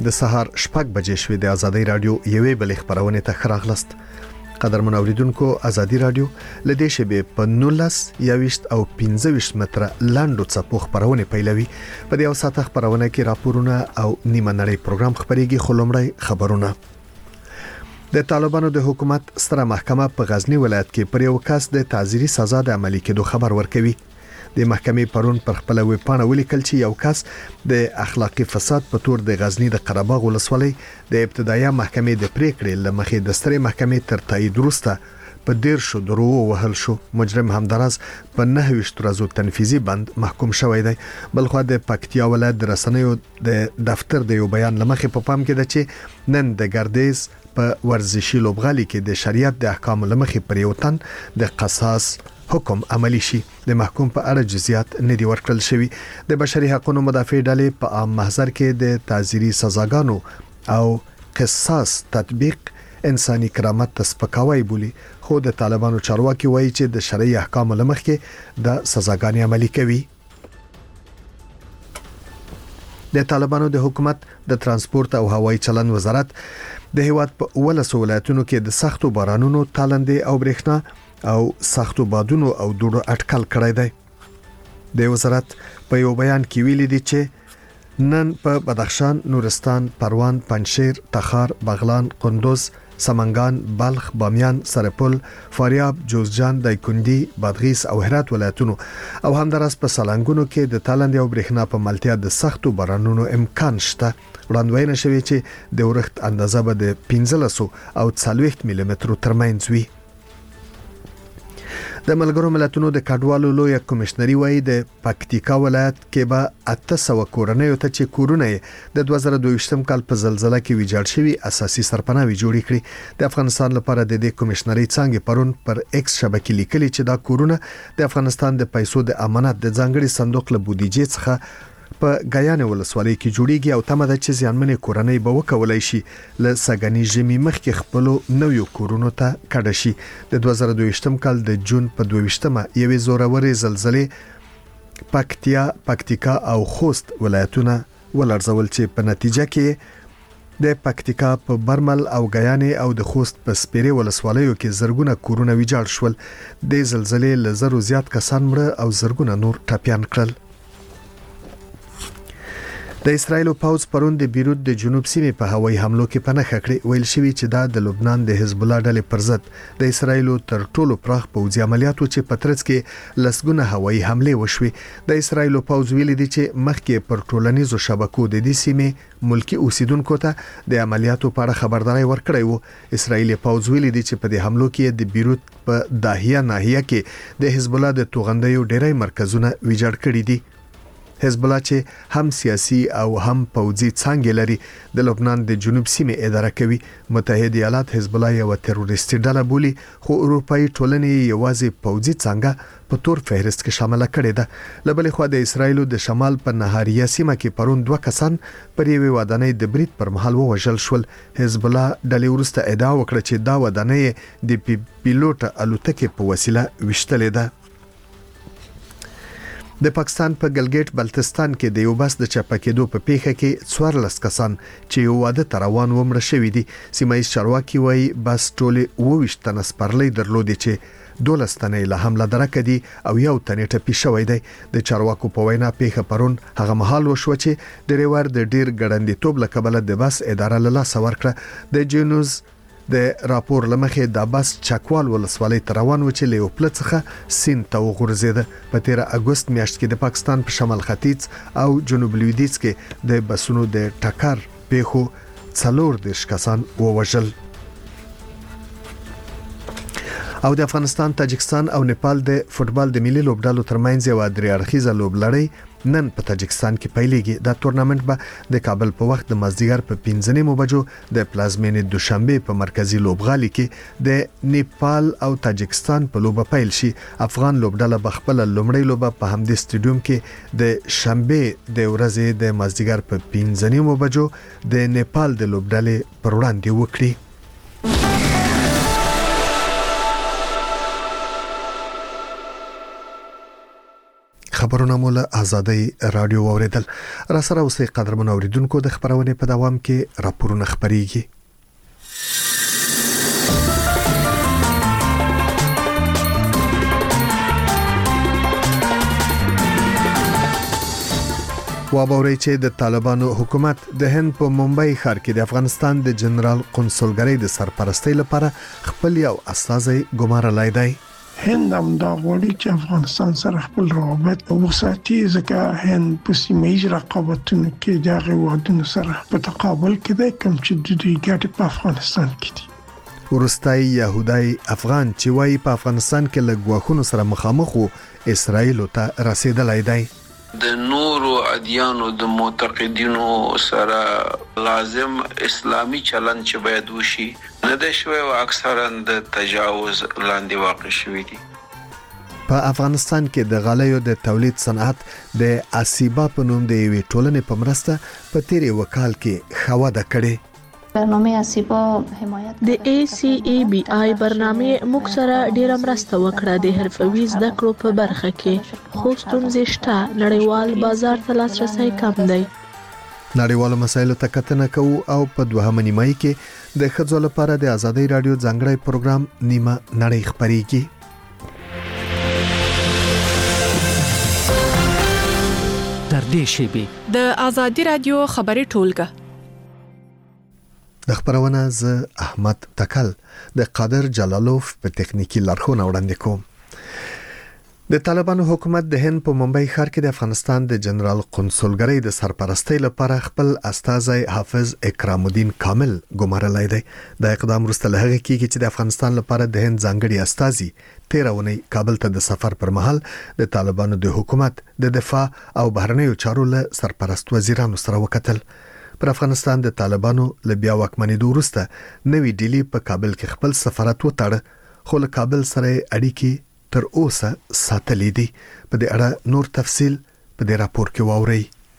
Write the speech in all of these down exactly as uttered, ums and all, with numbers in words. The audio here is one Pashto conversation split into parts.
د سهار شپږ بجې شوې د ازادي رادیو یوې بلې خبرونه ته خراغلست. قدرمن اوریدونکو، ازادي رادیو لدې شبې په نولس یاويشت او پنځه ویشت متره لاندو څپو خبرونه پیلوي. په دې اوساته خبرونه کې راپورونه او نیمه نړۍ پروګرام خبريږي. خلومړی خبرونه. د طالبانو د حکومت ستره محکمه په غزنی ولایت کې پر یو کس د تعزیري سزا د عملي کېدو خبر ورکوي. د محکمې پرون پر خپل ویب پاڼه ولیکل چې یو کس د اخلاقی فساد په تور د غزنی د قره باغ ولسوالۍ د ابتدایي محکمې د پریکړې لمخې د سترې محکمې تر تایید وروسته په ډیر شو درو وهل شو. مجرم همدراز په نهه ویشت ورځو تنفیذي بند محکوم شوی دی. بلخو د پکتیا ولایت د رسنیو د دفتر د یو بیان لمخې په پام کې ده چې نن د ګردیز په ورزشي لوبغالي کې د شریعت د احکام لمخې پر یو تن د قصاص حکم عملی شي. د محکوم په اړه جزئیات نه دی ورکړل شوی. د بشري حقوقو مدافع ډلې په عام محضر کې د تعزیري سزاګانو او قصاص تطبیق انساني کرامت ته سپکاوی بولي، خو د طالبانو چارواکي وایي چې د شرعي احکام لمخې د سزاګانې عملي کوي. د طالبانو د حکومت د ترانسپورت او هوایي چلند وزارت د هیواد په ولسو ولایتونو کې د سختو بارانونو، تالندې او برېښنا او سختو بادونو او دوړو اټکل کړی دی. د وزارت په یو بیان کې ویلي دي چې نن په بدخشان، نورستان، پروان، پنجشیر، تخار، بغلان، قندوز، سمنګان، بلخ، بامیان، سرپل، فاریاب، جوزجان، دایکنډي، بادغیس او هرات ولایتونو او همدارس په سالنګونو کې د تالند او برېښنا په ملتیا د سختو بارانونو امکان شته. وړاندوینه شوی چې د ورښت اندازه به د پنځلس او څلوېښت ملي مترو ترمنځ وي. د ملګرو ملتونو د کډوالو لوی کمشنري وایي د پکتیکا ولایت کې به اته سوه کورنۍ ته چې کورونه د دوه زره دوه ویشتم کال په زلزلہ کې ویجاړ شوي اساسي سرپناوي جوړ کړي. د افغانستان لپاره د دې کمشنري څنګه پرون پر ایکس شبکې لیکلي چې دا کورونه د افغانستان د پیسو د امانت د ځانګړي صندوق له بودیجې څخه په غیانې ولسوالۍ کې جوړیږي او تمه ده چې ځانمنې کورنۍ به وکولای شي ل سګنی ژمي مخکې خپل نویو کورونو ته کډه شي. د دوه زره دوه ویشتم کال د جون په دوه ویشتمه یوې زورورې زلزلې پکتیا، پکتیکا او خوست ولایتونه ولړزول چې په نتیجه کې د پکتیکا په برمل او غیانې او د خوست په سپیرې ولسوالیو کې زرګونه کورونه ویجاړ شول. د زلزلې ل زرو زیات کسان مړه او زرګونه نور ټپيان کړل. د اسرایل پوځ پرون د بیروت د جنوب سیمې په هوایي حملو کې پناه کړې. ویل شوی چې دا د لبنان د حزب الله ډلې پر ضد د اسرایل تر ټولو پراخ پوځي عملیاتو چې په ترڅ کې لسګونه هوایي حملې وشوي. د اسرایل پوځ ویلي دي چې مخکې پر ټولنیزو شبکو د دې سیمې ملکی اوسیدونکو ته د عملیاتو په اړه خبرداري ورکړې وو. اسرایل پوځ ویلي دي چې په دې حملو کې د بیروت په داهیه ناحیه کې د حزب الله د توغندیو ډېری مرکزونه ویجاړ کړي دي. حزب الله چې هم سیاسي او هم پوځي څانګې لري، د لبنان د جنوب سیمې اداره کوي. متحده ایالات حزب الله یو تروریستي ډله بولي، خو اروپאי ټولنې یوازې پوځي څنګه په تور فهرست کې شامل کړي ده. لبلې خو د اسرایل د شمال په نهاریه سیمه کې پرون دوه کسان پر یوې ودانۍ د برید پر مهال ووژل شول. حزب الله ډلې ورسته ادعا وکړه چې دا ودانۍ د پیلوټ الوتکې په وسیله وشتلې ده. د پاکستان په ګلګیټ بلتستان کې د یو بس د چپه کېدو په پیښه کې څوارلس کسان چې یو واده ته روان و مړه شوي دي. سیمایي چارواکي وایي بس ټولې اووه ویشت تنه سپرلۍ درلودې چې دولس تنې له حمله درکه دي او یو تنې ټپي شوی دی. د چارواکو په وینا پیښه پرون هغه مهال وشوه چې ډریور د ډیر ګړندیتوب له کبله د بس اداره له لاسه ورکړه. د جنوز د راپور لمخې د بس چکوال ولسوالۍ ته روان و چې له یو پله څخه سیند ته وغورځېده. په تیره اګوست میاشت کې د پاکستان په شمال ختیځ او جنوب لویدیځ کې د بسونو د ټکر پیښو څلور دېرش کسان ووژل. او د افغانستان، تاجکستان او نیپال د فوتبال د ملي لوبډالو ترمنځ یو درې اړخیزه لوبلړۍ نن په تاجکستان کې پیلېږي. دا تورنمنت به د کابل په وخت د مازدیګر په پنځه نیمو بجو د پلازمینې دوشنبه په مرکزی لوبغالي کې د نیپال او تاجکستان په لوبه پیل شي. افغان لوبډله به خپل لومړی لوبه په همدې سټیډیوم کې د شنبه د ورځې د مازدیګر په پنځه نیمو بجو د نیپال د لوبډلې پر وړاندې وکړي. خبرونه مول آزادۍ رادیو اوریدل را سره اوسې قدرمن اوریدونکو د خبرونه په دوام کې راپورونه خبريږي. وابوري چې د طالبانو حکومت د هند په ممبئی ښار کې د افغانستان د جنرال قونسلګرۍ د سرپرستۍ لپاره خپل یو استازی ګمارلای دی. هند هم دا غواړي چې افغانستان سره خپل روابط وساتي، ځکه هند په سیمه ییز رقابتونو کې د هیوادونو سره په تقابل کې دی، کوم چې د دوی ګټې په افغانستان کې دي. ورستای يهودای افغان چې وايي په افغانستان کې له ګواښونو سره مخامخ وو، اسرائیل ته رسیدلای دی. د نورو ادیانو د معتقدینو سره لازم اسلامی چلن چې باید وشي نه د شوی او اکثرا د تجاوز لاندې واقع شوی دي. په افغانستان کې د غالیو د تولید صنعت د اسیبا په نوم د یوې ټولنې په مرسته په تیری وکال کې خواده کړي. برنامه اسیبا حمایت د ای سی ای بی آی برنامه موږ سره ډیره مرسته وکړه د حرفوي زده کړو په برخه کې، خو ستونزې شته، نړیوال بازار ته لاسرسی کم دی. نړیوالو مسایلو ته کتنه کوو او په دوهمه نیمایي کې د ښځو لپاره د آزادۍ رادیو ځانګړی پروګرام نیمه نړۍ خبريږي. تر دې شیبې د آزادۍ رادیو خبري ټولګه د خبرونه ز احمد تکل د قادر جلالوف په ټکنیکی لارښوونه وړاندې کوم. د طالبانو حکومت د هند په ممبئی ښار کې د افغانستان د جنرال قونسلګرۍ د سرپرستۍ لپاره خپل استازی حافظ اکرام الدین کامل ګمارلای دی. د اقدام وروسته له هغه کېږي چې د افغانستان لپاره د هند ځانګړي استازي تیرونی کابل ته د سفر پر مهال د طالبانو د حکومت د دفاع او بهرنیو چارو له سرپرست وزیرانو سره وکتل. پر افغانستان د طالبانو له بیا واکمنېدو وروسته نوې ډیلی په کابل کې خپل سفارت وتاړه، خو له کابل سره اړیکې تر اوسه ساتلې دي. په دې اړه نور تفصیل په دې راپور کې واورئ.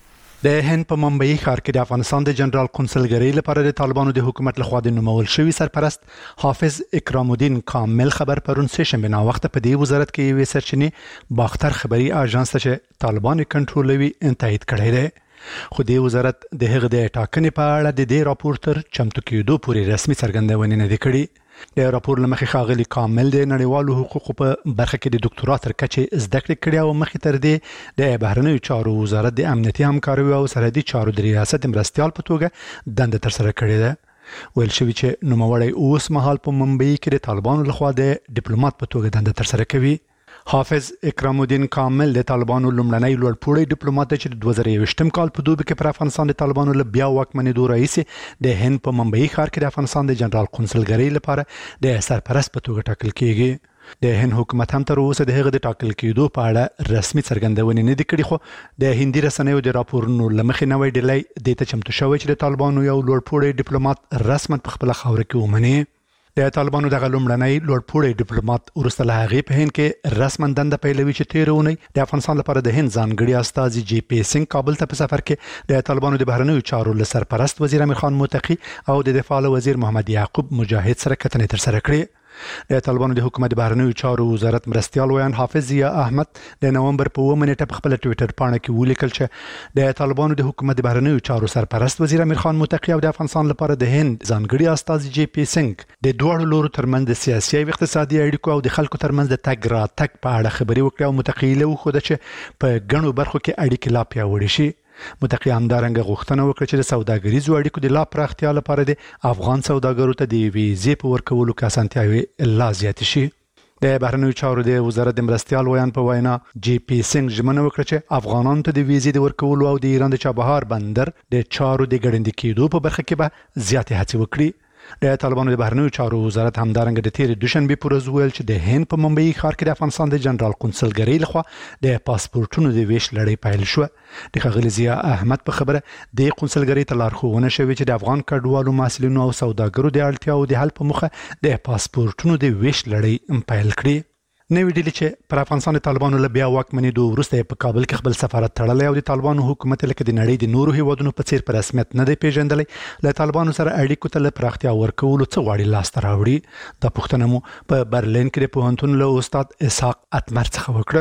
د هند په ممبئی ښار کې د افغانستان د جنرال قونسلګرۍ لپاره د طالبانو د حکومت لخوا د نومول شوی سرپرست حافظ اکرام الدین کامل خبر پرون سه شنبه نا وخت په دې وزارت کې یو سرچینی باختر خبري اژانس ته طالبان کنټرولوي تایید کړی دی. خو د وزارت د هغه د ټاکنې په اړه د دې راپور تر چمتو کېدو پورې رسمي څرګندونه نه کړې. د راپور لمخې ښاغلي کامل د نړیوالو حقوقو په برخه کې د ډاکټرا تر کچې زده کړې کړې او مخې تر دې د بهرنیو چارو وزارت د امنیتي همکاري او سرحدي چارو د ریاست مرستيال په توګه دنده تر سره کړې ده. ویل شوی چې نوموړی اوس مهال په ممبئی کې د طالبانو لخوا د ډیپلوماټ په توګه دنده تر سره کوي. حافظ اکرام الدین کامل د طالبانو لومړنی لوړپوړی ډیپلوماټ دی چې د دوه زره یوویشتم کال په دوبي کې پر افغانستان د طالبانو له بیا واکمنېدو راهیسې د هند په ممبئی ښار کې د افغانستان د جنرال قونسلګرۍ لپاره د سرپرست په توګه ټاکل کیږي. د هند حکومت هم تر اوسه د هغه د ټاکل کېدو په اړه رسمي څرګندونه نه دي کړې، خو د هندي رسنیو د راپورونو لمخې نوې ډلې د ته چمتو شوی چې د طالبانو یو لوړپوړی ډیپلوماټ رسماً په خپل خاور کې ومني. د طالبانو دغه لومړنی لوړپوړی ډیپلوماټ وروسته له هغې په هند کې رسماً دنده پیلوي چې تېره اونۍ د افغانستان لپاره د هند ځانګړي استازي جی پی سنګ کابل ته په سفر کې د طالبانو د بهرنیو چارو له سرپرست وزیر امیر خان متقي او د دفاع وزیر محمد یعقوب مجاهد سره کتنې تر سره کړې. د طالبانو د حکومت د بهرنیو چارو وزارت مرستيال ویان حافظ ضیا احمد د نومبر په اووه نیټه په خپل ټوئیټر پاڼه کې ولیکل چې د طالبانو د حکومت د بهرنیو چارو سرپرست وزیر امیر خان متقي او د افغانستان لپاره د هند ځانګړي استازي جی پی سنګ د دوه لورو ترمنځ د سیاسي او اقتصادي اړیکو او د خلکو ترمنځ د تګ را تګ په اړه خبري وکړي او متقي له خو د چې په ګڼو برخو کې اړیکې لا پیاوړې شي. متقي همدارنګه غوښتنه وکړه چې د سوداګریزو اړیکو د لا پراختیا لپاره د افغان سوداګرو ته د ویزې په ورکولو کې اسانتیاوي لا زیات شي. د بهرنیو چارو د وزارت د مرستيال ویان په وینا جی پی سنګ ژمنه وکړه چې افغانانو ته د ویزې د ورکولو او د ایران د چابهار بندر د چارو د ګړندې کېدو په برخه کې به زیاتې هڅې وکړي. د طالبانو د بهرنیو چارو وزارت همدارنګه د تیر دوشنبه پر ورځ ویل چې د هند په ممبئی ښار کې د افغانستان د جنرال قونسلګرۍ لخوا د پاسپورتونو د ویش لړۍ پیل شو. د ښاغلي ضیا احمد په خبره د قونسلګرۍ ته لارښوونه شوې چې د افغان کډوالو محصلینو او سوداګرو د اړتیاو د حل په موخه د پاسپورتونو د ویش لړۍ پیل کړي. نوې ډیلی چې پر افغانستان د طالبانو له بیا واکمنېدو وروسته په کابل کې خپل سفارت تړلی او د طالبانو حکومت لکه د نړۍ د نورو هیوادونو په څیر په رسمیت نه دی پیژندلی، له طالبانو سره اړیکو ته له پراختیا ورکولو څه غواړي لاسته راوړي. دا پوښتنه مو په برلین کې د پوهنتون له استاد اسحاق اتمر څخه وکړه.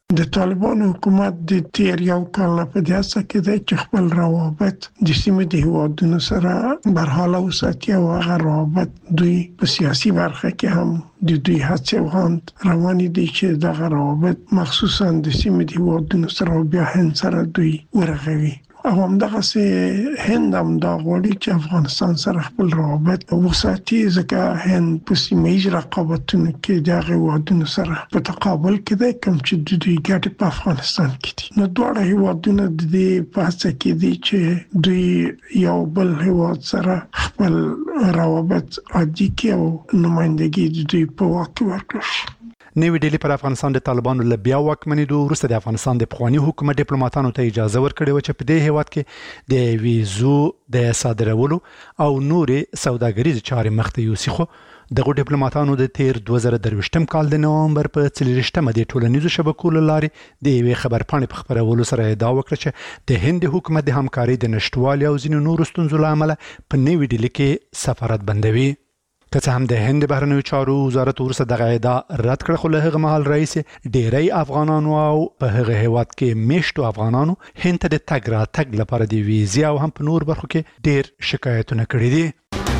د طالبان حکومت د تیر یو کال نه په دې اساس کې د خپل روابط د سیمې د هیوادونو سره برحاله وساتي او هغه روابط دوی په سیاسي برخه کې هم د دوی هڅې وغوند روانې دي چې دغه روابط مخصوصا د سیمې د هیوادونو سره بیا هند سره دوی ورغوي. او همدغه سه هند هم دا غواړي چې افغانستان سره خپل روابط وساتي ځکه هند په سیمه ییز رقابتونو کې د هیوادونو سره په تقابل کې دی کوم چې د دوی ګټې په افغانستان کې دي. نو دواړه هیوادونه د دې په هڅه کې دي چې دوی یو بل هیواد سره خپل روابط عادي کړي او نمائندګي د دوی په واک ورکړي. نوی ډیلی پر افغانستان د طالبانو له بیا واکمنېدو وروسته د افغانستان د پخواني حکومت ډیپلوماټانو ته اجازه ورکړې و چې په دې هیواد کې د ویزو د صادرولو او نورې سوداګریزې چارې مخ ته یوسي. خو دغه ډیپلوماټانو د تیر دوه زره درویشتم کال د نومبر په څلوېښتمه د ټولنیزو شبکو له لارې د یوې خبرپاڼې په خپرولو سره ادعا وکړه چې د هند حکومت د همکارۍ د نشټوالي او ځینو نورو ستونزو له امله په نوي ډیلي کې سفارت بندوي. که څه هم د هند بهرنیو چارو وزارت ورسره دغه ادعا رد کړه، خو له هغه مهال رئیس ډیری افغانانو او په هغه هیواد کې میشتو افغانانو هند ته د تګ راتګ لپاره د ویزې او هم په نور برخو کې ډیر شکایتونه کړي دي.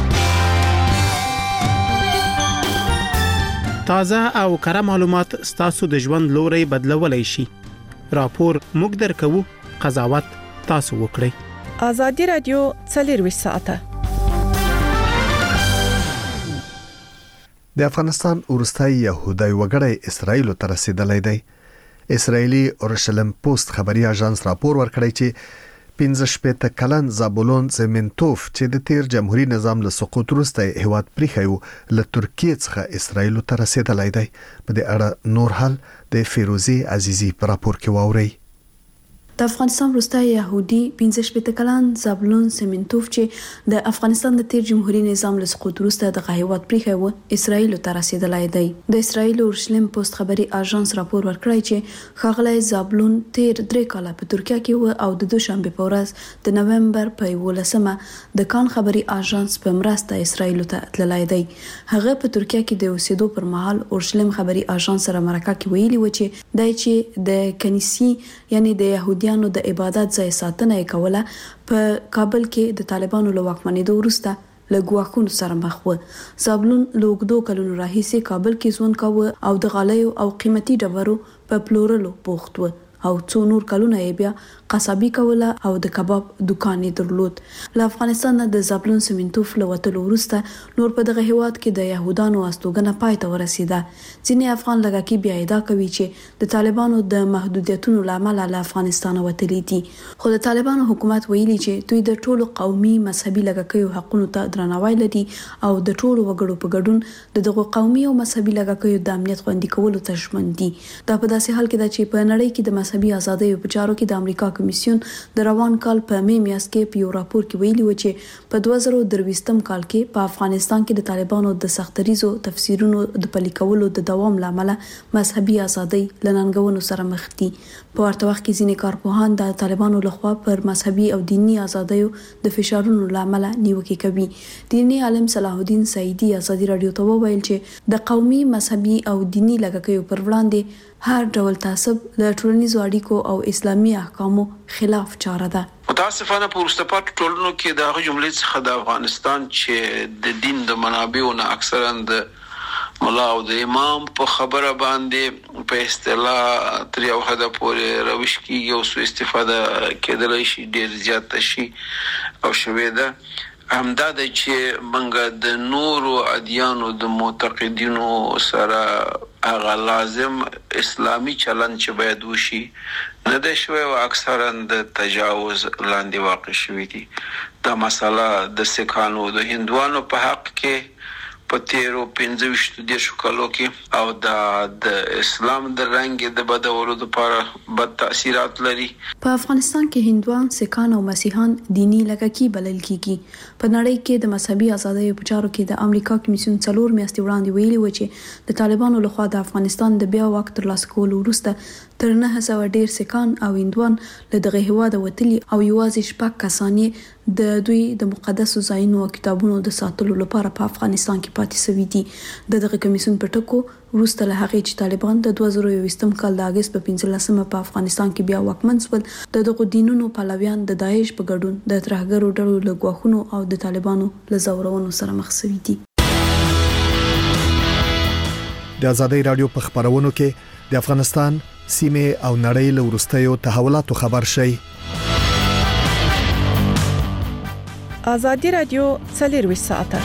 تازه او کره معلومات ستاسو د ژوند لوري بدلولای شي. راپور موږ درکو، قضاوت تاسو وکړئ. ازادي رادیو څلور ساعته د افغانستان ورستای يهودي وګړی اسرایل ته رسیدلی دی. اسرایلی اورشلیم پوسټ خبري اژانس راپور ورکړی چې پنځه شپږ کلن زابولون زمنتوف چې د تیر جمهوریت نظام له سقوط وروسته هیواد پریخیو له ترکیه څخه اسرایل ته رسیدلی دی. په دې اړه نور حال د فیروزی عزیزی په راپور کې واوري. د افغانستان وروستای يهودي پنځه شپږ کلن زابلون سمنتوف چې د افغانستان د تیر جمهوریت نظام له سقوط وروسته د هیواد پریخو اسرایل ته رسیدلی دی. د اسرایل اورشلیم پوسټ خبري اژانس راپور ورکړی چې ښاغلی زابلون تیر درې کاله په ترکیه کې و او د دوشنبه په ورځ د نومبر په یولسمه د کان خبري اژانس په مرسته اسرایل ته تللی دی. هغه په ترکیه کې د اوسېدو پر مهال اورشلیم خبري اژانس سره مرکه کې ویلي و چې دای چې د کنيسي یعنی د يهودي نو د عبادت ځای ساتنه کوله په کابل کې د طالبانو له واکمنېدو وروسته له ګواښونو سره مخ و. زابلون لوګدو کلونو راهیسې کابل کې ژوند کاوه او د غالیو او قیمتي ډبرو په پلورلو بوخت و او څو نور کلونه یې بیا قصابي کوله او د کباب دکان یې درلود. له افغانستان د زابلون سمنتوف له وتلو وروسته نور په دغه هیواد کې د يهودانو استوګنه پای ته ورسیده. ځینې افغان لږکي بیا ادعا کوي چې د طالبانو د محدودیتونو لامل له افغانستان وتلي دي. خو د طالبانو حکومت ویلي چې دوی د ټولو قومي مذهبي لږکیو حقونو ته درناوی لري او د ټولو وګړو په ګډون د دغه قومي او مذهبي لږکیو د امنیت خوندي کولو ته ژمن دي. دا په داسې حال کې ده چې په نړۍ کې د مذهبي ازادۍ په چارو کې د امریکا کمیسیون د روان کال په می میاشت کې په یو راپور کې ویلي و چې په دوه زره درویشتم کال کې په افغانستان کې د طالبانو د سختریزو تفسیرونو د پلي کولو د دوام لامل مذهبي ازادۍ لننګونو سره مخ دي. په ورته وخت کې ځینې کارپوهان د طالبانو لخوا پر مذهبي او دینی ازادیو د فشارونو لامل نیوکه کوي. دینی عالم صلاح الدین سعیدی ازادي رادیو ته وویل چې د قومي مذهبي او دینی لږکیو پر وړاندې هر ډول تعصب له ټولنیزو اړیکو او اسلامي احکامو خلاف چاره ده. متاسفانه په وروسته پاتې ټولنو کې د هغه جملې څخه د افغانستان چې د دین د منابعو نه اکثرا د مولا او د امام په خبره باندې په اصطلاح تر یو حد پورې روش کېږي او سو استفاده کېدلای شي ډېر زیات شي او شوې ده. همدا د چې منګه د نورو ادیانو د معتقدینو سره هغه لازم اسلامی چلن چې باید وشي نه د شوی او اکثرا د تجاوز لاندې واقع شوی دي. دا مسله د سکانو د هندوانو په حق کې په تیرو پنځه ویشت دیرشو کالو کې او د اسلام د رنګ د بدلولو لپاره بد تاثیرات لري. په افغانستان کې هندوان، سکان او مسیحان دینی لږکي بلل کیږي. په نړۍ کې د مذهبي ازادۍ په چارو کې د امریکا کمیسیون څلور میاشتې وړاندې ویلي و چې د طالبانو لخوا د افغانستان د بیا واک ترلاسه کولو وروسته تر نه سوه ډیر سکان او هندوان له دغه هیواد وتلي او یوازې شپږ کسانې د دوی د مقدسو ځایونو او کتابونو د ساتلو لپاره په افغانستان کې پاتې شوي دي. د دغه کمیسیون په ټکو وروسته له هغې چې طالبان د دوه زره یوویشتم کال د اګست په پنځلسمه په افغانستان کې بیا واکمن شول، د دغو دینونو پلویان د داعش په ګډون د ترهګرو ډلو له ګواښونو او د طالبانو له ځورونو سره مخ شوي دي. د ازادۍ رادیو په خبرونو کې د افغانستان سیمه او نړۍ له وروستیو تحولاتو خبر شي. ازادي رادیو څلور ساعته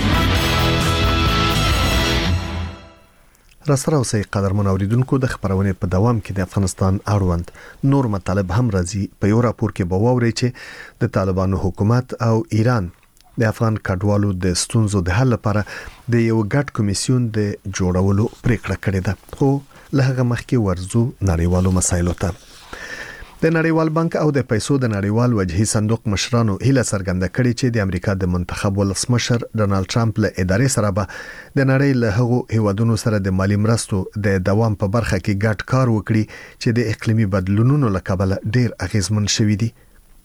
راسره اوسئ قدرمن اوریدونکو. د خبرونې په دوام کې د افغانستان اړوند نور مطالب هم راځي. په یو راپور کې به واورئ چې د طالبانو حکومت او ایران د افغان کډوالو د ستونزو د حل لپاره د یو ګډ کمیسیون د جوړولو پریکړه کړې ده. خو له هغه مخکې ورزو نړیوالو مسایلو ته. د نړیوال بانک او د پیسو د نړیوال وجهي صندوق مشرانو هیله څرګنده کړې چې د امریکا د منتخب ولسمشر ډونالد ټرمپ له ادارې سره به د نړۍ له هغو هیوادونو سره د مالی مرستو د دوام په برخه کې ګډ کار وکړي چې د اقلیمي بدلونونو له کبله ډیر اغیزمن شوي دي.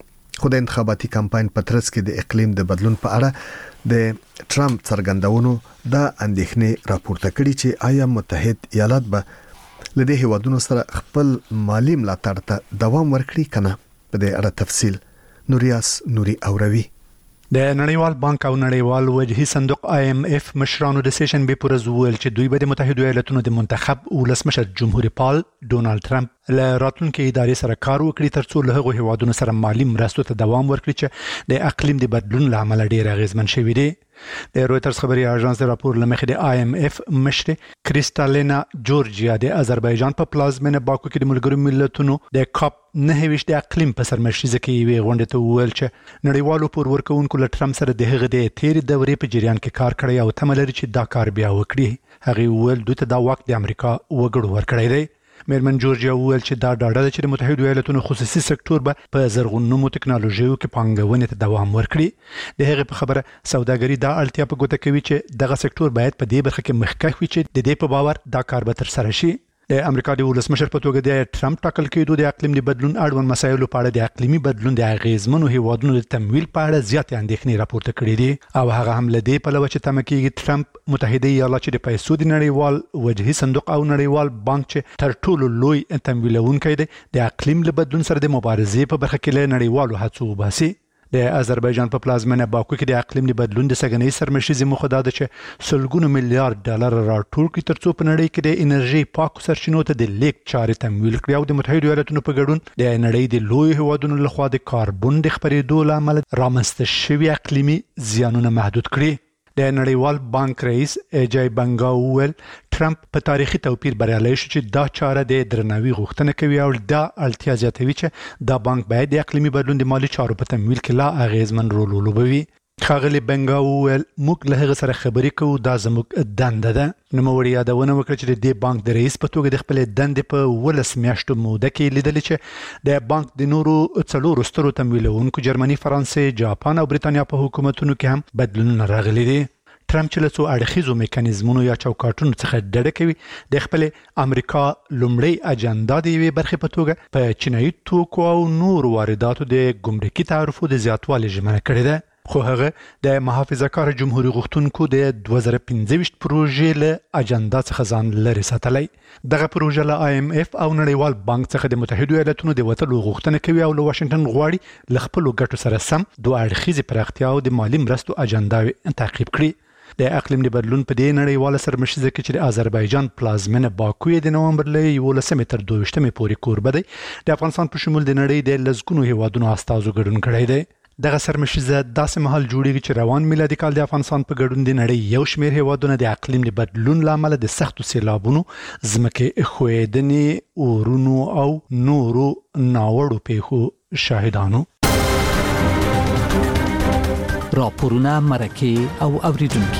خو د انتخاباتي کمپاین په ترڅ کې د اقلیم د بدلون په اړه د ټرمپ څرګندونو د اندېښنې راپورته کړي چې آیا متحد ایالات به لدې هیوادونو سره خپل مالی ملاتړ ته دوام ورکړي کنه. په دې اړه تفصیل نوریاس نوري اوروي. د نړیوال بانک او نړیوال وجهي صندوق آی ایم اف مشرانو د سیشن به پر ازول چې دوی به د متحده ایالاتونو د منتخب ولسمشر جمهوریت پال ډونالد ټرمپ له راتلونکي ادارې سره کار وکړي ترڅو له هغو هیوادونو سره مالی مرستو ته دوام ورکړي چې د اقلیم د بدلون له امله ډیر اغیزمن شوي دي. د رويټرز خبري اژانس د راپور لمخې د آی ایم اف مشر کریستالینا جورجیا د آذربایجان په پلازمینه باکو کې د ملګرو ملتونو د کاپ نه ویش د اقلیم په سرمشيزه کې وی غونډه ته وویل چې نړیوالو پور ورکوونکو له ټرمپ سره د هغه د تیر دورې په جریان کې کار کړی او تمه لري چې دا کار بیا وکړي. هغه وویل دوی ته دا واک د امریکا وګړو ورکړی دی. میرمن جورجیا وویل چې دا ډاډه ده چې د متحده ایالاتونو خصوصي سکتور به په زرغونو ټکنالوژیو کې پانګونې ته دوام ورکړي. د هغه په خبره سوداګري دا اړتیا په ګوته کوي چې دغه سکتور باید په دې برخه کې مخکښ وي چې د دې په باور دا کار به تر سره شي. د امریکا د ولسمشر په توګه د ټرمپ ټاکل کېدو د اقلیم د بدلون اړوند مسایلو په اړه د اقلیمي بدلون د اغیزمنو هیوادونو د تمویل په اړه زیاتې اندېښنې راپورته کړې دي او هغه هم لدې په لور چې تمه کېږي ټرمپ متحده ایالات چې د پیسو د نړیوال وجهي صندوق او نړیوال بانک چې تر ټولو لوی تمویلونکی دی د اقلیم له بدلون سره د مبارزې په برخه کې له نړیوالو هڅو وباسي. د آذربایجان په پلازمینه باکو کې د اقلیم د بدلون د سګنۍ سرمشيزي موخه ده چې سلګونو میلیارډ ډالر راټول کړي ترڅو په نړۍ کې د انرژي پاکو سرچینو ته د لیک چارې تمویل کړي او د متحده ایالاتونو په ګډون د نړۍ د لوی هیوادونو لخوا د کاربن د خپرېدو لامل رامنځته شوي اقلیمي زیانونه محدود کړي. د نړیوال بانک رئیس ایجای بنگا وویل ټرمپ په تاریخي توپیر بریالی شو چې دا چاره د درناوي غوښتنه کوي او دا اړتیا زیاتوي چې دا بانک باید د اقلیمي بدلون د مالی چارو په تمویل کې لا اغیزمن رول ولوبوي. ښاغلي بنگا وویل موږ له هغه سره خبرې کوو، دا زموږ دنده ده. نوموړي یادونه وکړه چې د دې بانک د رئیس په توګه د خپلې دندې په ولس میاشتو موده کې لیدلې چې د بانک د نورو څلورو سترو تمویلونکو جرمني، فرانسې، جاپان او بریتانیا په حکومتونو کې هم بدلونونه راغلي دي. ټرمپ چې له څو اړخیزو میکانیزمونو یا چوکاټونو څخه ډډه کوي د خپل امریکا لومړی اجنډا د یوې برخې په توګه په چینایي توکو او نور وارداتو د ګمرکي تعرفو د زیاتوالي ژمنه کړې ده. خو هغه د محافظه کار جمهوریت غوښتونکو د دوه زره پنځه ویشت پروژې له اجنډا څخه ځان لري ساتلی. دغه پروژه له آی ایم اف او نړیوال بانک څخه د متحده ایالاتونو د وتلو غوښتنه کوي او له واشنگټن غواړي له خپلو ګټو سره سم دوه اړخیزې پراختیا او د مالی مرستو اجنډاوې تعقیب کړي. د اقلیم د بدلون په دې نړیواله سرمشيزه کې چې د آذربایجان پلازمینه باکو د نومبر له یولسمې تر دوه ویشتمې پورې کوربه دی، د افغانستان په شمول د نړۍ د لسګونو هیوادونو استازو ګډون کړی دی. دغه سرمشيزه داسې مهال جوړیږي چې روان میلادي کال د افغانستان په ګډون د نړۍ یو شمېر هیوادونه د اقلیم د بدلون لامل د سختو سیلابونو، ځمکې ښویدنې، اورونو او نورو ناوړو پیښو شاهدانو. راپورونه، مرکه او اوریدونکي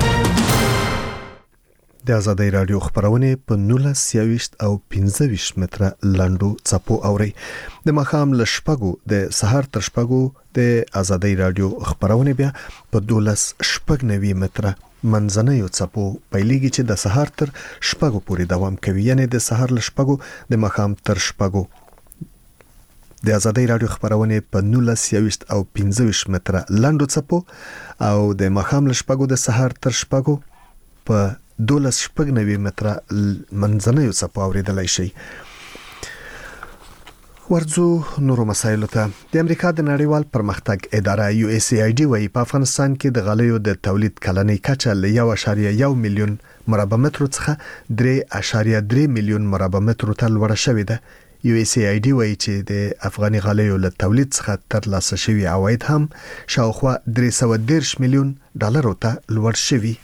د ازادۍ رادیو خبرونه په نولس سیاويشت او پنځه ویشت متره لاندو چپو اوري. د مخام لشپګو د سحر تر شپګو د ازادۍ رادیو خبرونه بیا په دولس شپږ نوي متره منځنیو څپو پیلېږي چې د سهار تر شپږو پورې دوام کوي، یعنی د سهار ل شپږو د ماښام تر شپږو. د آزادۍ رادیو خبرونه په نولس یويشت او پنځه ویشت متره لاندو څپو او د ماښام ل شپږو د سهار تر شپږو په دولس شپږ نوي متره منځنیو څپو اوریدلای شي. ورځو نورو مسایلو ته. د امریکا د نړیوال پرمختګ اداره یو اس ای آی ډي وايي په افغانستان کې د غالیو د تولید کلنۍ کچه له یو اعشاریه یو میلیون مربع متر څخه درې اعشاریه درې میلیون مربع متر ته لوړه شوې ده. یو اس ای آی ډي وايي چې د افغاني غالیو له تولید څخه ترلاسه شوی عواید هم شاوخوا درې سوه دېرش میلیون ډالرو ته لوړ شوی.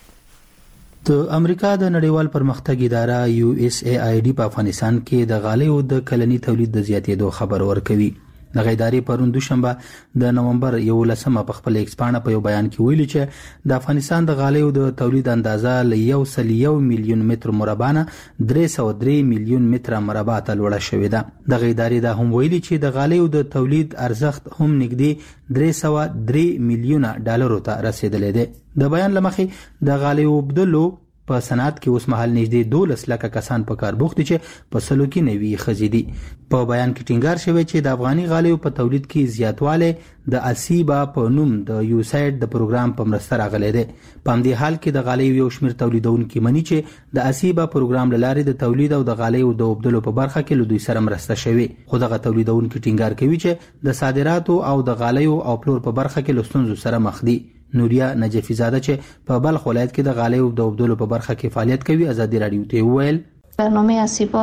د امریکا د نړیوال پرمختګ اداره یو اس ای آی ډي په افغانستان کې د غالیو د کلني تولید د زیاتېدو خبر ورکوي. د غیداري پرون دوشنبه د نومبر یولسمه په خپل ایکسپانه په یو بیان کې ویلي چې د افغانستان د غالیو د تولید اندازه ل یو سل یو میلیون متر مربع نه درې سوه درې میلیون متر مربع ته لوړه شوې ده. د غیداري دا هم ویلي چې د غالیو د تولید ارزښت هم نږدې درې سوه درې میلیونه ډالرو ته رسیدلی دی. د بیان لمخې د غالیو بدلو په صنعت کې اوس مهال نږدې دولس لکه کسان په کار بوخت دي چې په سلو کې نوي ښځې دي. په بیان کې ټینګار شوی چې د افغاني غالیو په تولید کې زیاتوالی د اسیبا په نوم د یوساید د پروګرام په مرسته راغلی دی. په همدې حال کې د غالیو یو شمېر تولیدونکي مني چې د اسیبا پروګرام له لارې د تولید او د غالیو د اوبدلو په برخه کې له دوی سره مرسته شوې. خو دغه تولیدونکي ټینګار کوي چې د صادراتو او د غالیو او پلور په برخه کې له ستونزو سره مخ دي. نوریا نجفی زاده چې په بلخ ولایت کې د غالیو د اوبدلو په برخه کې فعالیت کوي آزادي رادیو ته وویل برنامه اسیبا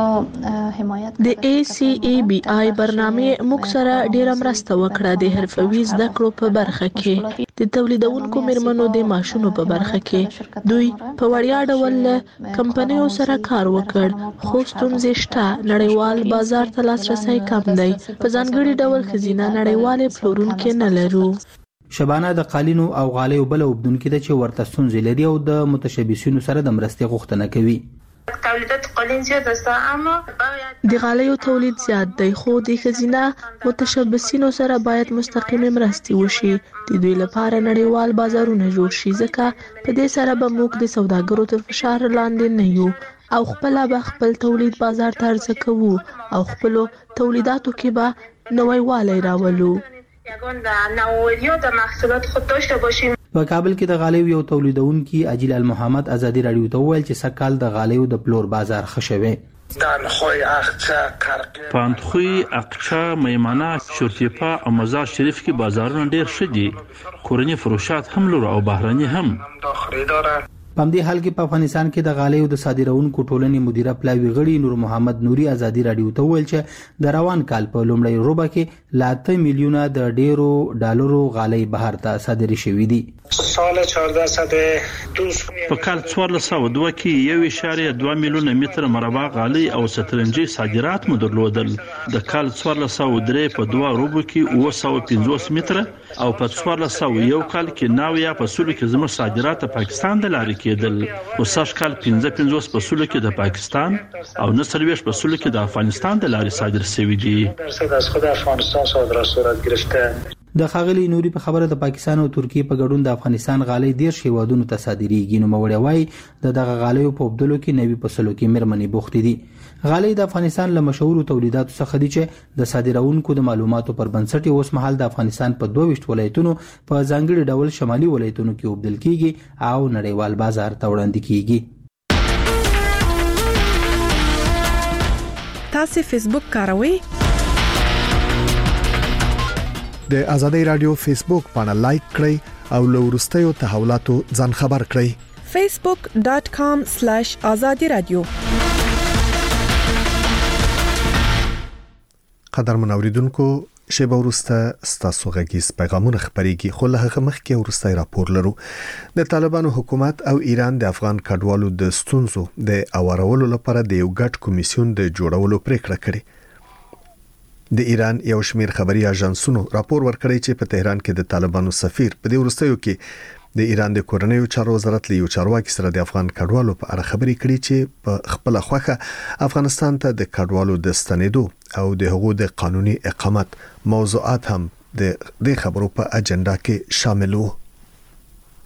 حمایت د ای سی ای بی آی برنامه موږ سره ډیره مرسته وکړه د حرفوي زده کړو په برخه کې. د تولیدونکو میرمنو د معاشونو په برخه کې دوی په وړیا ډول له کمپنیو سره کار وکړ، خو ستونزې شته. نړیوال بازار ته لاسرسی کم دی. په ځانګړي ډول ښځینه نړیوالې پلورونکي نه لرو. شبانه د قالینو او غالیو بل اوبدونکي ده چې ورته ستونزې لري او د متشبثینو سره د مرستې غوښتنه کوي. تولیدات قالین زیات است اما د غالیو تولید زیات دی، خو د ښځینه متشبثینو سره باید مستقیمه مرستې وشي. د دوی لپاره نړیوال بازارونه جوړ شي، ځکه په دې سره به موږ د سوداګرو تر فشار لاندې نه یو او خپل به خپل تولید بازار ته عرضه کوو او خپل تولیداتو کې به نوی والی راولو. یگان در نوآوری در محصولات خود داشته باشیم. په کابل کې د غالیو یو تولیدونکي اجیل المحمد آزادي رادیو ته وویل چې سږ کال د غالیو د پلور بازار ښه شوی. په اندخوی، اقچه، میمنه، شورتیپا او مزار شریف کې بازارونه ډیر ښه دي. کورني فروشات هم لرو او بهرني هم. په همدې حال کې په افغانستان کې د غالیو د صادرونکو ټولنې مدیره پلاوي غړي نور محمد نوري آزادي رادیو ته وویل چې د روان کال په لومړۍ ربع کې له اته میلیونه د ډیرو ډالرو غالۍ بهر ته صادرې شوې دي. سال چهارده صد دوست په کال څوارلس سوه دوه کې یو اعشاریه دوه میلیونه متر مربع غالۍ او سترنجي صادرات مو درلودل. د کال څوارلس سوه درې په دوه ربع کې اوه سوه پنځوس متره او په څوارلس سوه یو کال کې نو یا په سلو کې زموږ صادرات د پاکستان د لارې کېدل. او سږ کال پنځه پنځوس په سلو کې د پاکستان او نه څلوېښت په سلو کې د افغانستان د لارې صادر شوي دي. درصد از خود افغانستان صادرات صورت گرفته. د ښاغلي نوري په خبره د پاکستان او ترکیه په ګډون د افغانستان غالۍ ډیر هیوادونو ته صادریږي. نو موري وای د دغه غالیو په وبدلو کې نوي په سلو کې مرمنې بوختې دي. غالۍ د افغانستان له مشهور تولیداتو څخه دي چې د صادرونکو د معلوماتو پر بنسټ اوس مهال د افغانستان په دوه ویشت ولایتونو په ځانګړي ډول شمالي ولایتونو کې وبدل کیږي او نړیوال بازار ته وړاندې کیږي. تاسو فیسبوک کاروئ؟ د آزادۍ رادیو فیسبوک پاڼه لایک کړئ او له وروستیو تحولاتو ځان خبر کړئ. facebook dot com slash azadi radio. قدرمن اوریدونکو، شیبه وروسته ستاسو غږیز پیغامونه خپرېږي، خو له هغه مخکې وروستی راپور لرو. د طالبانو حکومت او ایران د افغان کډوالو د ستونزو د اوارولو لپاره د یو ګډ کمیسیون د جوړولو پریکړه کړې. د ایران یو شمېر خبري اژانسونو راپور ورکړی چې په تهران کې د طالبانو سفیر په دې وروستیو کې د ایران د کورنیو چارو وزارت له یو چارواکي سره د افغان کډوالو په اړه خبرې کړې چې په خپل خوخه افغانستان ته د کډوالو د ستنېدو او د حقوقو د قانوني اقامت موضوعات هم د دې خبرو په اجنډا کې شامل وو.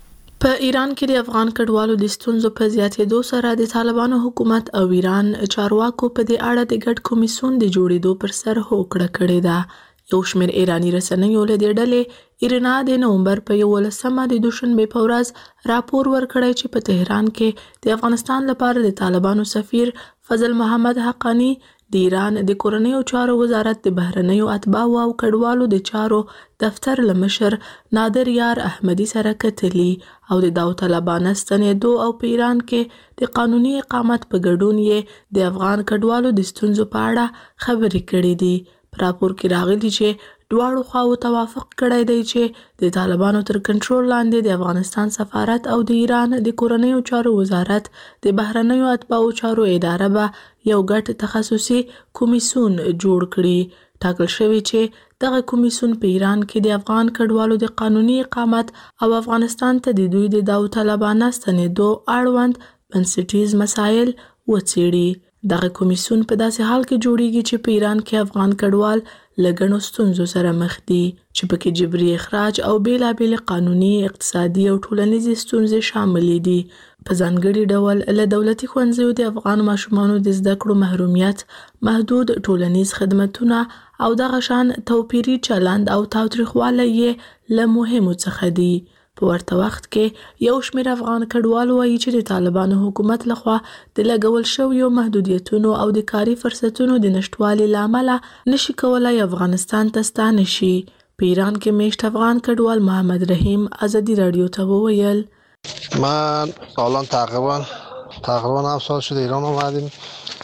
په ایران کې د افغان کډوالو د ستونزو په زیاتېدو سره د طالبانو حکومت او ایران چارواکو په دې اړه د ګډ کمیسیون د جوړېدو پر سر هوکړه کړې ده. یو شمېر ایراني رسنیو له دې ډلې ایرنا د نومبر په یولسمه د دوشنبې په ورځ راپور ورکړی چې په تهران کې د افغانستان لپاره د طالبانو سفیر فضل محمد حقانی د ایران د کورنیو چارو وزارت د بهرنیو اتباعو او کډوالو د چارو دفتر له مشر نادر یار احمدي سره کتلي او د داوطلبانه ستنېدو او په ایران کې د قانوني اقامت په ګډون یې د افغان کډوالو د ستونزو په اړه خبرې کړې دي. په راپور کې راغلي چې دواړو خواو توافق کړی دی چې د طالبانو تر کنټرول لاندې د افغانستان سفارت او د ایران د کورنیو چارو وزارت د بهرنیو اتباعو چارو اداره به یو ګډ تخصصي کمیسیون جوړ کړي. ټاکل شوی چې دغه کمیسیون په ایران کې د افغان کډوالو د قانوني اقامت او افغانستان ته د دوی د داوطلبانه ستنېدو اړوند بنسټیز مسایل وڅېړي. دغه کمیسیون په داسې حال کې جوړیږي چې په ایران کې افغان کډوال له ګڼو ستونزو سره مخ دي چې پکې جبري اخراج او بیلابېلې قانوني، اقتصادي او ټولنیزې ستونزې شاملې دي. په ځانګړي ډول له دولتي ښوونځیو د افغان ماشومانو د زده کړو محرومیت، محدود ټولنیز خدمتونه او دغه شان توپیري چلند او تاوتریخوالی یې له مهمو څخه دي. په ورته وخت کې یو شمېر افغان کډوال وایي چې د طالبانو حکومت لخوا د لګول شویو محدودیتونو او د کاري فرصتونو د نشټوالي له امله نشي کولای افغانستان ته ستانه شي. په ایران کې میشت افغان کډوال محمد رحیم ازادي رادیو ته وویل: من الان تقریبا تقریبا هفت سال شده ایران اومدیم.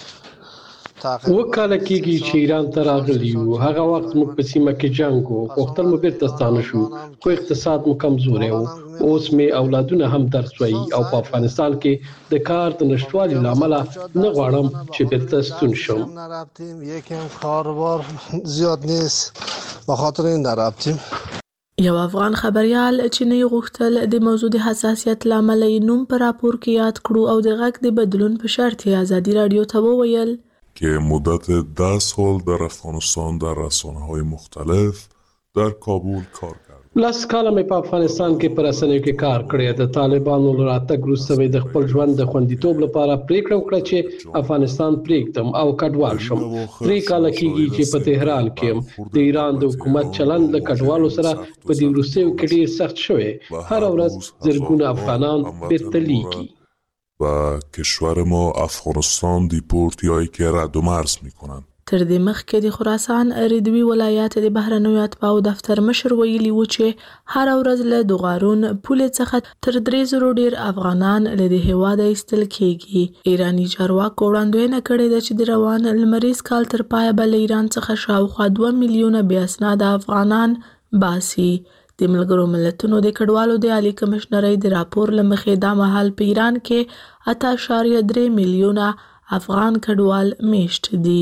وکاله کېږي چې ایران ته راغلي یو. هغه وخت موږ په سیمه کې جنګ و، غوښتل مو بیرته ستانه شو، خو اقتصاد مو کمزوری و. اوس مې اولادونه هم درس وایي او په افغانستان کې د کار د نشتوالي له امله نه غواړم چې بیرته ستون شم. یکم کاروبار زیاد نیست به خاطر این نرفتیم. یو افغان خبريال چې نه غوښتل د موضوع د حساسیت له امله یې نوم په راپور کې یاد کړو او د غږ د بدلون په شرط یې ازادي رادیو ته وویل که مدت ده سال در افغانستان در رسانه‌های مختلف در کابل کار کرد. لاس کاله مې په افغانستان کې پر رسنیو کې کار کړی. د طالبانو له راتګ وروسته مې د خپل ژوند د خوندیتوب لپاره پریکړه وکړه چې افغانستان پرېږدم او کډوال شم. درې کاله کېږي چې په تهران کې یم. د ایران د حکومت چلند له کډوالو سره په دې وروستیو کې ډېر سخت شوی. هر ورځ زرګونه افغانان بیرته لیږي. و کشور ما افغانستان دیپورتیایی که رد و مرز میکنن. تر دې مخکې د خراسان ردوي ولایت د بهرنیو اتباعو دفتر مشر ویلي و چې هر ورځ له دوغارون پولې څخه تر درې زرو ډیر افغانان له دې هیواده ایستل کېږي. ایراني چارواکو وړاندوینه کړې ده چې د روان لمریز کال تر پایه به له ایران څخه شاوخوا دوه میلیونه بې اسناده افغانان باسي. د ملګرو ملتونو د کډوالو د عالی کمشنرۍ د راپور له مخې دا مهال په ایران کې اته اعشاریه درې میلیونه افغان کډوال میشت دي.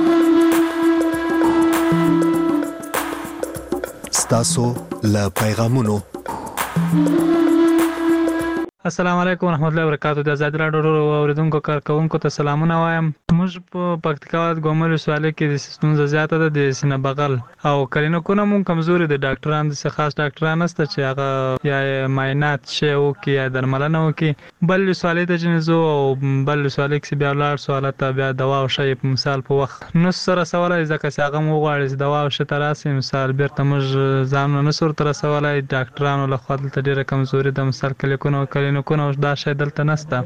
ستاسو له پیغامونو. السلام علیکم ورحمت الله وبرکاتہ. د آزاد راډیو اوریدونکو کارکونکو ته سلامونه وایم. موږ په پکتیکا ولایت ګومل ولسوالۍ کې د ستونزه زیاته ده د سینه بغل او کلینیکونه مونږ کمزوري دي. ډاکټران د خاص ډاکټران نشته چې هغه یا معاینات شي او کې یا درملنه وکي. بل ولسوالۍ ته جنزو او بل ولسوالۍ کې بیا ولر سوالات بیا دوا او شی په مثال په وخت نو سره سوالای ځکه چې هغه مو غواړي دوا او شی تراسي مثال بیرته موږ ځان نه سر تر سوالای ډاکټرانو له خوا دلته ډیره کمزوري ده. مثال کلینیکونه کلینیکونه دا شی دلته نشته.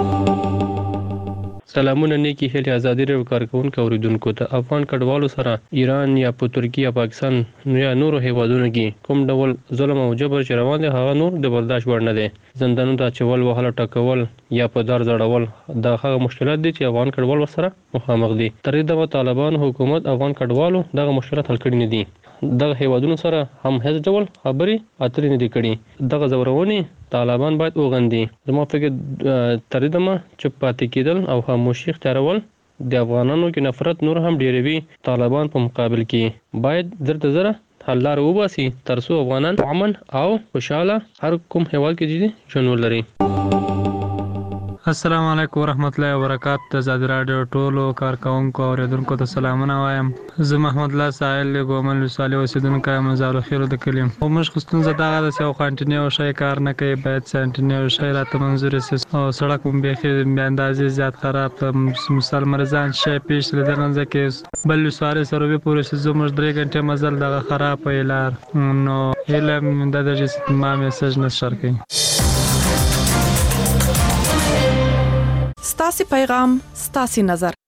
سلامونه نیکی هلي ازادي راډیو کارکونکو اوریدونکو ته افغان کډوالو سره ایران یا په ترکیه یا پاکستان یا نورو هیوادونو کې کوم ډول ظلم او جبر چې روان دي هغه نور د برداشت وړ نه دي. زندانونو ته اچول، وهل، ټکول یا په دار ځړول دا هغه مشکلات دي چې افغان کډوال ورسره مخامخ دي. تر دې د طالبان حکومت افغان کډوالو دغه مشکلات حل کړي نه دي. دغه هیوادونو سره هم هیڅ ډول خبرې اترې نه دي کړي. دغه زورونې طالبان باید وغندي. زما فکر تر دې ما چې پاتې کېدل او خاموشي اختیارول د افغانانو کې نفرت نور هم ډېروي. طالبان په مقابل کې باید زر زره حل لار وباسي تر څو افغانان امن او خوشاله هر کوم هیواد کې ژوند ولري. السلام علیکم ورحمت الله وبرکاتہ. د آزاد رادیو ټولو کارکونکو او اوریدونکو ته سلامونه وایم. زه محمد الله سائل ګومل وساله اوسیدونکو یم مزار خیر د کلیم. او موږ خستون زده غا د سیو کانټینیو شای کار نه کوي باید سنټینیو شای راته منظور سي او سړک هم به به اندازې زیات خراب مثال مرزان شای پیش لدغه ځکه بل وساره سره به پوره سي زموږ درې غنټه مزل دغه خراب ویلار نو علم د دغه ما میسج نشر کوي. ستاسو پیغام ستاسو نظر